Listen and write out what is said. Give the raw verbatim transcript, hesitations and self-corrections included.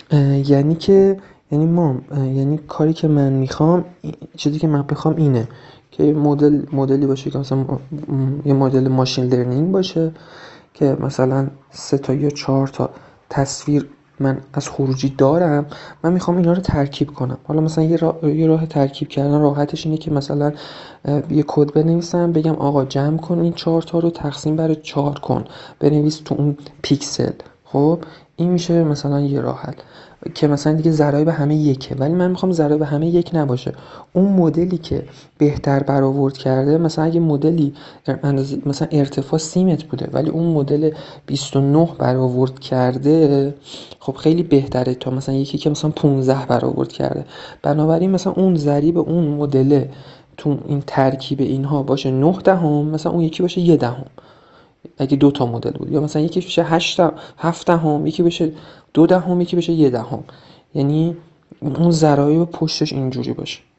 اه، یعنی که یعنی ما اه، یعنی کاری که من میخوام، چیزی که من بخوام اینه که مدل مدلی باشه که مثلا م- یه مدل ماشین لرنینگ باشه که مثلا سه تا یا چهار تا تصویر من از خروجی دارم. من میخوام اینا رو ترکیب کنم. حالا مثلا یه راه, یه راه ترکیب کردن راحتش اینه که مثلا اه، یه کد بنویسم، بگم آقا جمع کن این چهار تا رو، تقسیم بر چهار کن، بنویس تو اون پیکسل. خب این میشه مثلا یه راه حل که مثلا دیگه ضرایب همه یکه. ولی من میخوام ضرایب همه یک نباشه. اون مدلی که بهتر برآورد کرده، مثلا اگه مدلی اندازه مثلا ارتفاع سی متر بوده ولی اون مدل بیست و نه برآورد کرده، خب خیلی بهتره تا مثلا یکی که مثلا پانزده برآورد کرده. بنابراین مثلا اون ضریب اون مدل تو این ترکیب اینها باشه نه دهم، مثلا اون یکی باشه یه دهم اگه دو تا مدل بود. یا مثلا یکی بشه هشت هفت دهم، یکی بشه دو دهم، یکی بشه یه دهم. یعنی اون ضرایب پشتش اینجوری باشه.